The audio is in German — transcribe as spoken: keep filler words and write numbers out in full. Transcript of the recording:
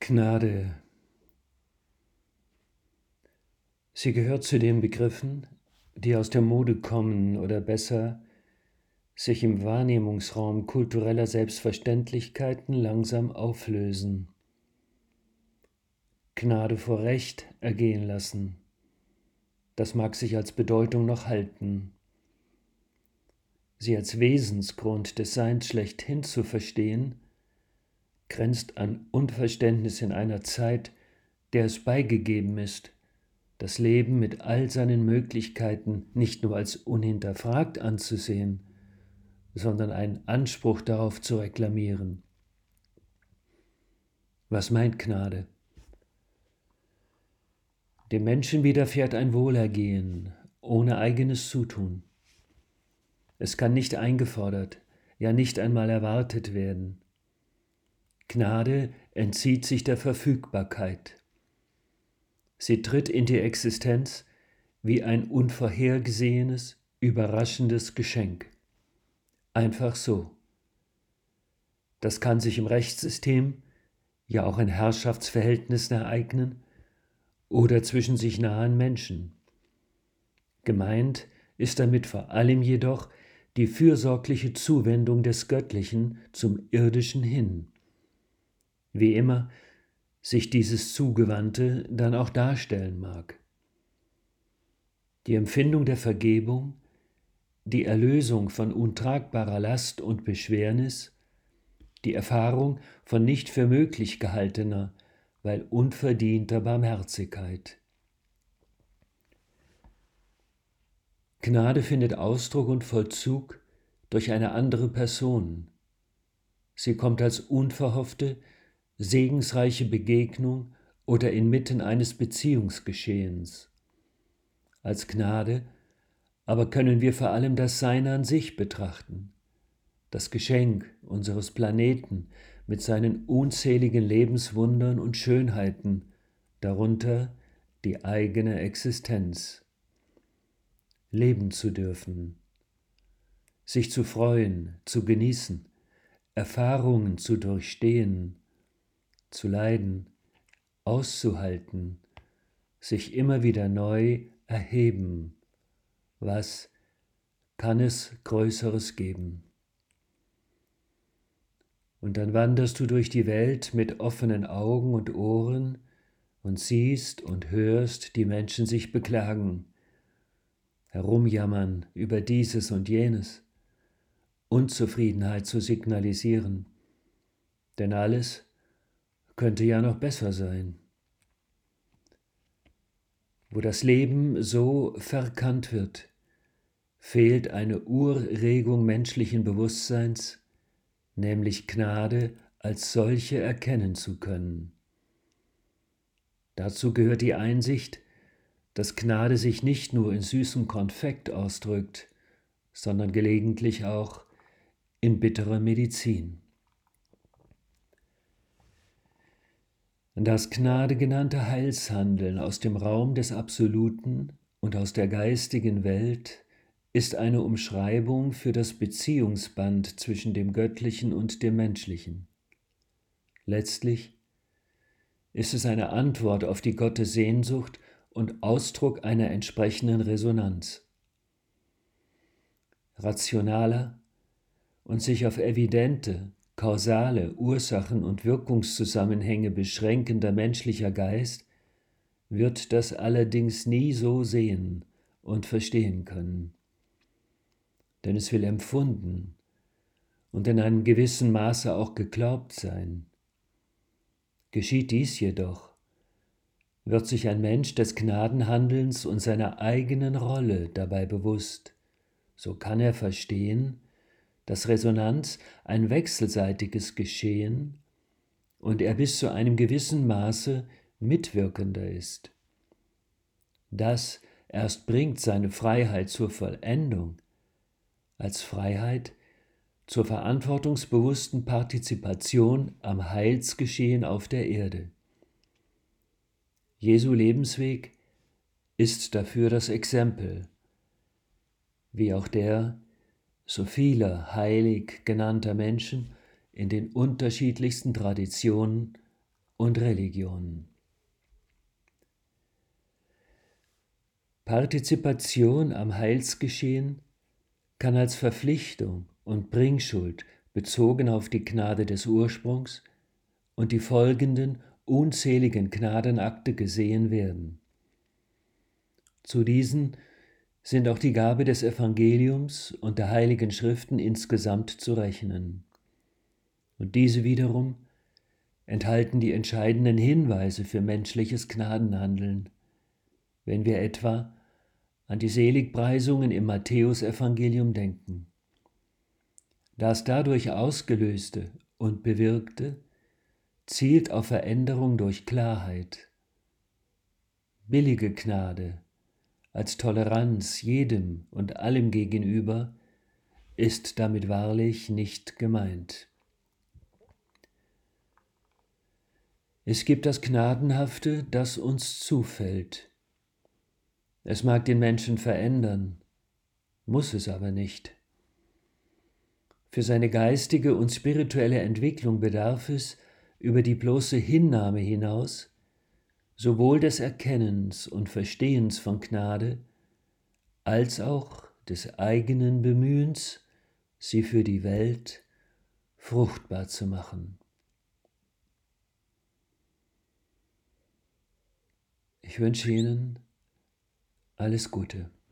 Gnade. Sie gehört zu den Begriffen, die aus der Mode kommen oder besser sich im Wahrnehmungsraum kultureller Selbstverständlichkeiten langsam auflösen. Gnade vor Recht ergehen lassen. Das mag sich als Bedeutung noch halten. Sie als Wesensgrund des Seins schlechthin zu verstehen, grenzt an Unverständnis in einer Zeit, der es beigegeben ist, das Leben mit all seinen Möglichkeiten nicht nur als unhinterfragt anzusehen, sondern einen Anspruch darauf zu reklamieren. Was meint Gnade? Dem Menschen widerfährt ein Wohlergehen ohne eigenes Zutun. Es kann nicht eingefordert, ja nicht einmal erwartet werden. Gnade entzieht sich der Verfügbarkeit. Sie tritt in die Existenz wie ein unvorhergesehenes, überraschendes Geschenk. Einfach so. Das kann sich im Rechtssystem, ja auch in Herrschaftsverhältnissen ereignen oder zwischen sich nahen Menschen. Gemeint ist damit vor allem jedoch die fürsorgliche Zuwendung des Göttlichen zum Irdischen hin. Wie immer sich dieses Zugewandte dann auch darstellen mag. Die Empfindung der Vergebung, die Erlösung von untragbarer Last und Beschwernis, die Erfahrung von nicht für möglich gehaltener, weil unverdienter Barmherzigkeit. Gnade findet Ausdruck und Vollzug durch eine andere Person. Sie kommt als unverhoffte, segensreiche Begegnung oder inmitten eines Beziehungsgeschehens. Als Gnade aber können wir vor allem das Sein an sich betrachten, das Geschenk unseres Planeten mit seinen unzähligen Lebenswundern und Schönheiten, darunter die eigene Existenz. Leben zu dürfen, sich zu freuen, zu genießen, Erfahrungen zu durchstehen, zu leiden, auszuhalten, sich immer wieder neu erheben. Was kann es Größeres geben? Und dann wanderst du durch die Welt mit offenen Augen und Ohren und siehst und hörst die Menschen sich beklagen, herumjammern über dieses und jenes, Unzufriedenheit zu signalisieren, denn alles könnte ja noch besser sein. Wo das Leben so verkannt wird, fehlt eine Urregung menschlichen Bewusstseins, nämlich Gnade als solche erkennen zu können. Dazu gehört die Einsicht, dass Gnade sich nicht nur in süßem Konfekt ausdrückt, sondern gelegentlich auch in bitterer Medizin. Das Gnade genannte Heilshandeln aus dem Raum des Absoluten und aus der geistigen Welt ist eine Umschreibung für das Beziehungsband zwischen dem Göttlichen und dem Menschlichen. Letztlich ist es eine Antwort auf die Gottessehnsucht und Ausdruck einer entsprechenden Resonanz. Rationaler und sich auf evidente, kausale Ursachen- und Wirkungszusammenhänge beschränkender menschlicher Geist wird das allerdings nie so sehen und verstehen können. Denn es will empfunden und in einem gewissen Maße auch geglaubt sein. Geschieht dies jedoch, wird sich ein Mensch des Gnadenhandelns und seiner eigenen Rolle dabei bewusst, so kann er verstehen, dass Resonanz ein wechselseitiges Geschehen und er bis zu einem gewissen Maße mitwirkender ist. Das erst bringt seine Freiheit zur Vollendung, als Freiheit zur verantwortungsbewussten Partizipation am Heilsgeschehen auf der Erde. Jesu Lebensweg ist dafür das Exempel, wie auch der so vieler heilig genannter Menschen in den unterschiedlichsten Traditionen und Religion. Partizipation am Heilsgeschehen kann als Verpflichtung und Bringschuld bezogen auf die Gnade des Ursprungs und die folgenden unzähligen Gnadenakte gesehen werden. Zu diesen sind auch die Gabe des Evangeliums und der Heiligen Schriften insgesamt zu rechnen. Und diese wiederum enthalten die entscheidenden Hinweise für menschliches Gnadenhandeln, wenn wir etwa an die Seligpreisungen im Matthäusevangelium denken. Das dadurch Ausgelöste und Bewirkte zielt auf Veränderung durch Klarheit. Billige Gnade als Toleranz jedem und allem gegenüber ist damit wahrlich nicht gemeint. Es gibt das Gnadenhafte, das uns zufällt. Es mag den Menschen verändern, muss es aber nicht. Für seine geistige und spirituelle Entwicklung bedarf es über die bloße Hinnahme hinaus sowohl des Erkennens und Verstehens von Gnade als auch des eigenen Bemühens, sie für die Welt fruchtbar zu machen. Ich wünsche Ihnen alles Gute.